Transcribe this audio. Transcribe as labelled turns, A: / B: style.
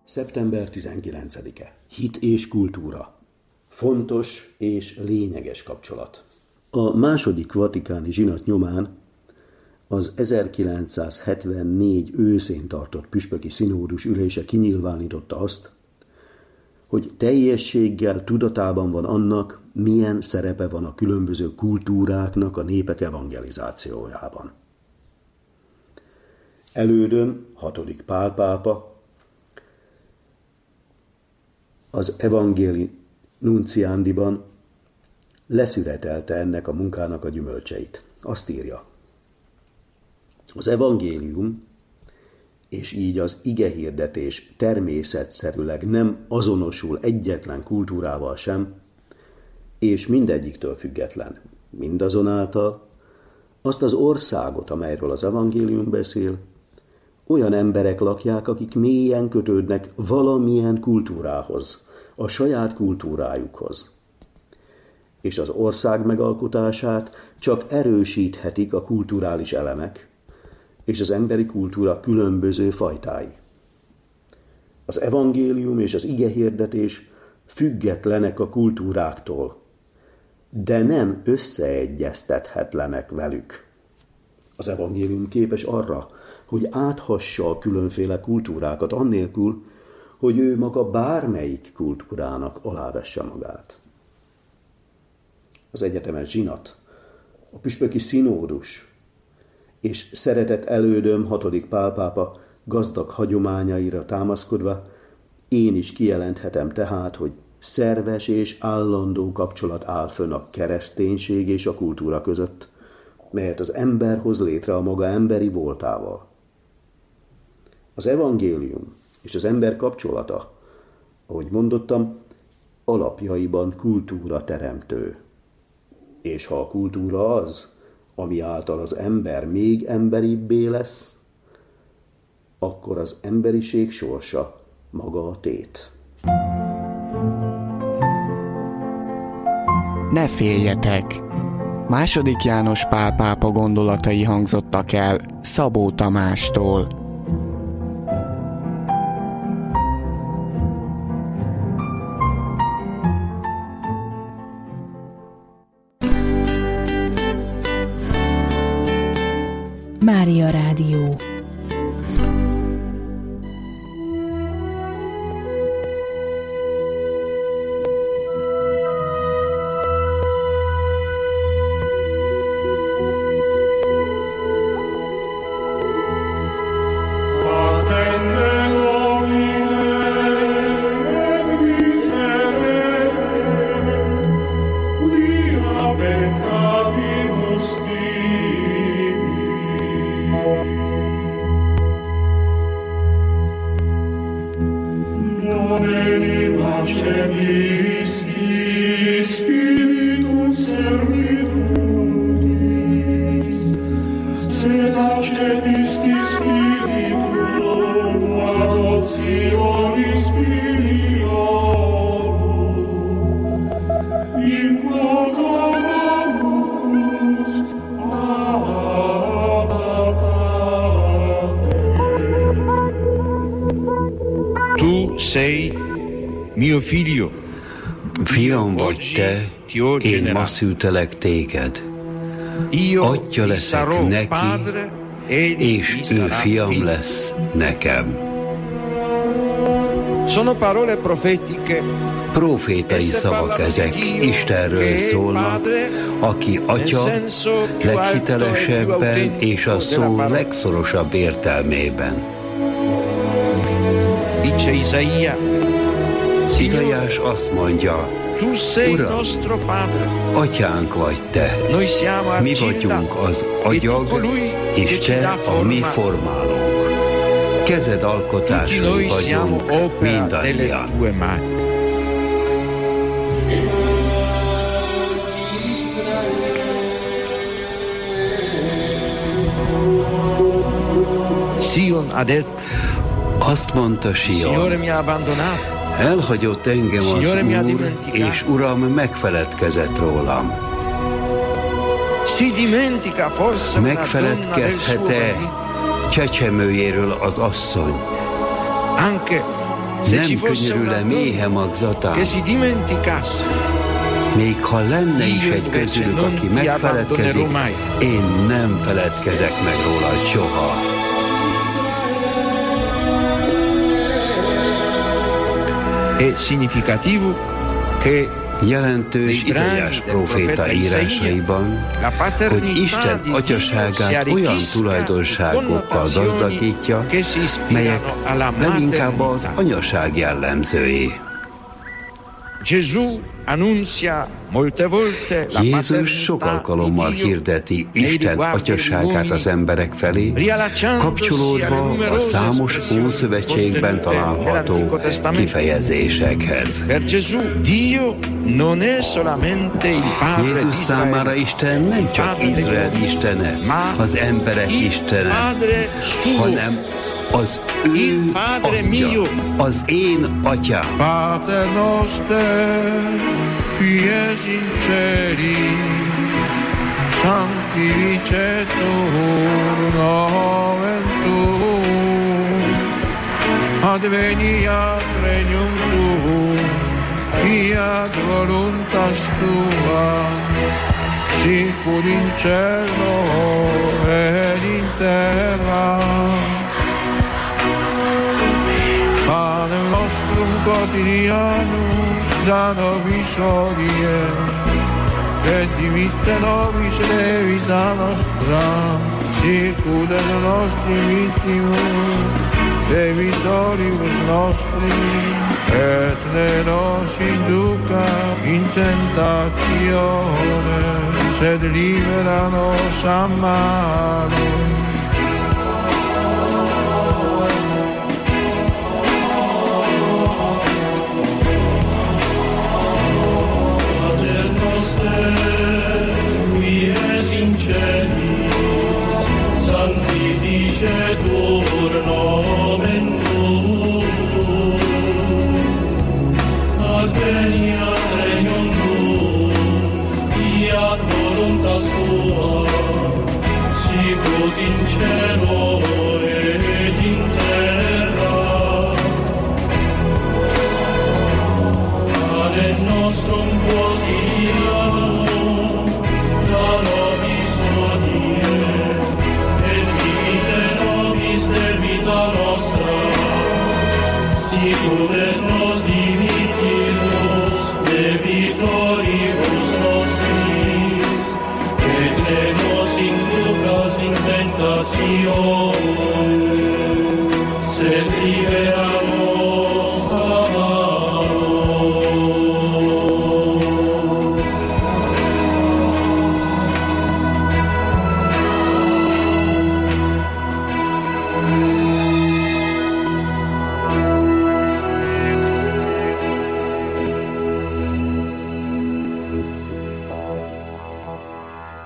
A: Szeptember 19-e. Hit és kultúra. Fontos és lényeges kapcsolat. A második vatikáni zsinat nyomán az 1974 őszén tartott püspöki szinódus ülése kinyilvánította azt, hogy teljességgel tudatában van annak, milyen szerepe van a különböző kultúráknak a népek evangelizációjában. Elődöm, 6. Pál pápa, az Evangelii Nunciandiban leszüretelte ennek a munkának a gyümölcseit. Azt írja: az evangélium, és így az igehirdetés természetszerűleg nem azonosul egyetlen kultúrával sem, és mindegyiktől független. Mindazonáltal azt az országot, amelyről az evangélium beszél, olyan emberek lakják, akik mélyen kötődnek valamilyen kultúrához, a saját kultúrájukhoz. És az ország megalkotását csak erősíthetik a kulturális elemek, és az emberi kultúra különböző fajtái. Az evangélium és az igehirdetés függetlenek a kultúráktól, de nem összeegyeztethetlenek velük. Az evangélium képes arra, hogy áthassa a különféle kultúrákat annélkül, hogy ő maga bármelyik kultúrának alávesse magát. Az egyetemes zsinat, a püspöki szinódus és szeretett elődöm 6. Pál pápa gazdag hagyományaira támaszkodva én is kijelenthetem tehát, hogy szerves és állandó kapcsolat áll fönn a kereszténység és a kultúra között, melyet az ember hoz létre a maga emberi voltával. Az evangélium és az ember kapcsolata, ahogy mondottam, alapjaiban kultúra teremtő. És ha a kultúra az, ami által az ember még emberibbé lesz, akkor az emberiség sorsa maga a tét.
B: Ne féljetek! II. János Pál pápa gondolatai hangzottak el Szabó Tamástól.
C: Mária Rádió.
D: Fiam vagy te, én ma szültelek téged. Atya leszek neki, és ő fiam lesz nekem. Profétai szavak ezek, Istenről szólnak, aki atya leghitelesebben és a szó legszorosabb értelmében. Izaiás azt mondja: Uram, atyánk vagy te, mi vagyunk az agyag, és te a mi formálónk. Kezed alkotásai vagyunk mindannyian. Azt mondta Sion: elhagyott engem az Úr, és Uram megfeledkezett rólam. Megfeledkezhet-e csecsemőjéről az asszony, Nem könyörül-e méhe magzatán? Még ha lenne is egy közülük, aki megfeledkezik, én nem feledkezek meg róla soha. Jelentős Izaiás próféta írásaiban, hogy Isten atyaságát olyan tulajdonságokkal gazdagítja, melyek leginkább az anyaság jellemzői. Jézus sok alkalommal hirdeti Isten atyaságát az emberek felé, kapcsolódva a számos Ószövetségben található kifejezésekhez. Jézus számára Isten nem csak Izrael istene, az emberek istene, hanem az ő atya, az én atyám.
E: Pater noster, qui es in celi, sanctificetur nomen tuum, adveniat regnum tuum, fiat voluntas tua, sicur in cielo et in terra. Panem nostrum quotidianum da nobis hodie, et dimitte nobis debita nostra, sicut et nostri vittimus debitoribus nostri, et ne nos induca in tentatione, sed libera nos a malo.
F: Sanctificetur nomen tuum, adveniat regnum tuum, fiat voluntas tua, sicut in cielo et in terra. Panem nostrum quotidianum da nobis hodie, debita nostra, sicut et nos